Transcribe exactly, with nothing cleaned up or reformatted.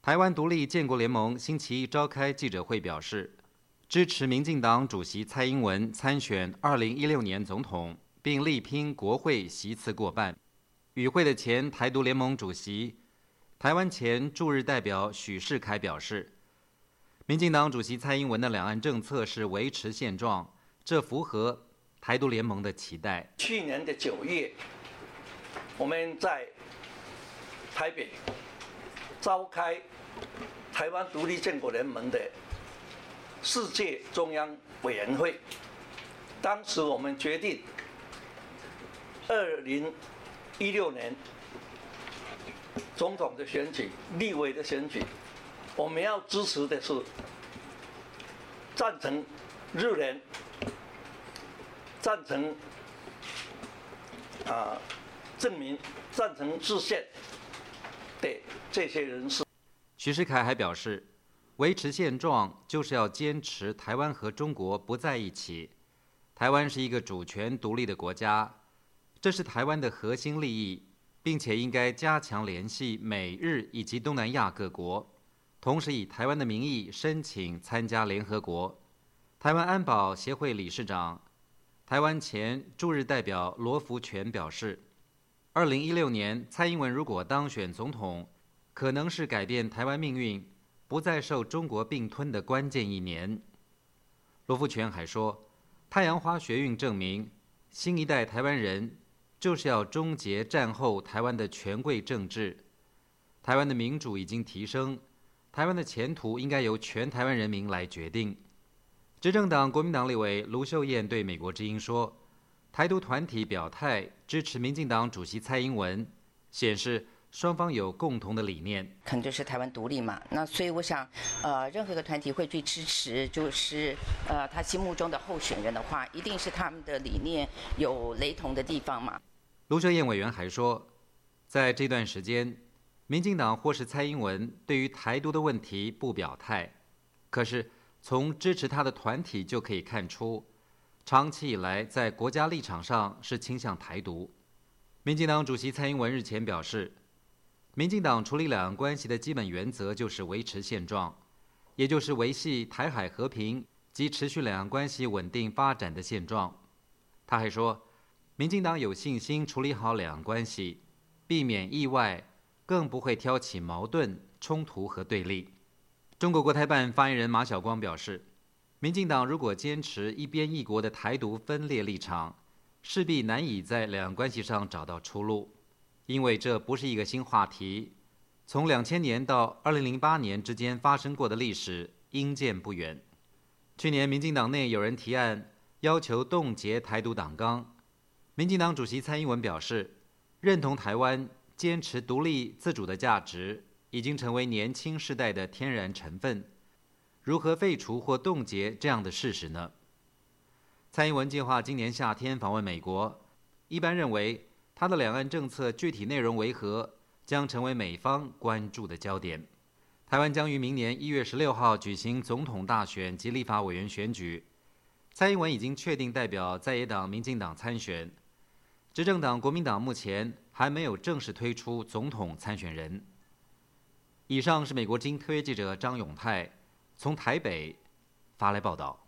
台湾独立建国联盟星期一召开记者会表示，支持民进党主席蔡英文参选二零一六年总统，并力拼国会席次过半。与会的前台独联盟主席、台湾前驻日代表许世凯表示，民进党主席蔡英文的两岸政策是维持现状，这符合台独联盟的期待。 去年的九月，我们在台北召开台湾独立建国联盟的世界中央委员会，当时我们决定，二零一六年总统的选举、立委的选举，我们要支持的是赞成日联、赞成啊证明、赞成制宪的这些人士。 许世凯还表示，维持现状就是要坚持台湾和中国不在一起。台湾是一个主权独立的国家，这是台湾的核心利益，并且应该加强联系美日以及东南亚各国，同时以台湾的名义申请参加联合国。台湾安保协会理事长、台湾前驻日代表罗福全表示，二零一六年蔡英文如果当选总统，可能是改变台湾命运、不再受中国并吞的关键一年。罗福全还说，太阳花学运证明，新一代台湾人就是要终结战后台湾的权贵政治。台湾的民主已经提升，台湾的前途应该由全台湾人民来决定。执政党国民党立委卢秀燕对美国之音说，台独团体表态支持民进党主席蔡英文，显示双方有共同的理念， 可能就是台湾独立嘛。那所以我想，呃，任何一个团体会去支持，就是呃他心目中的候选人的话，一定是他们的理念有雷同的地方嘛。 卢秀燕委员还说，在这段时间，民进党或是蔡英文对于台独的问题不表态，可是从支持他的团体就可以看出，长期以来在国家立场上是倾向台独。民进党主席蔡英文日前表示，民进党处理两岸关系的基本原则就是维持现状，也就是维系台海和平及持续两岸关系稳定发展的现状。他还说，民进党有信心处理好两岸关系，避免意外，更不会挑起矛盾、冲突和对立。中国国台办发言人马晓光表示，民进党如果坚持一边一国的台独分裂立场，势必难以在两岸关系上找到出路，因为这不是一个新话题，从两千年到二零零八年之间发生过的历史应见不远。去年民进党内有人提案要求冻结台独党纲，民进党主席蔡英文表示，认同台湾坚持独立自主的价值已经成为年轻世代的天然成分，如何废除或冻结这样的事实呢？蔡英文计划今年夏天访问美国，一般认为他的两岸政策具体内容为何，将成为美方关注的焦点。台湾将于明年一月十六号举行总统大选及立法委员选举，蔡英文已经确定代表在野党民进党参选，执政党国民党目前还没有正式推出总统参选人。以上是美国之音特约记者张永泰从台北发来报道。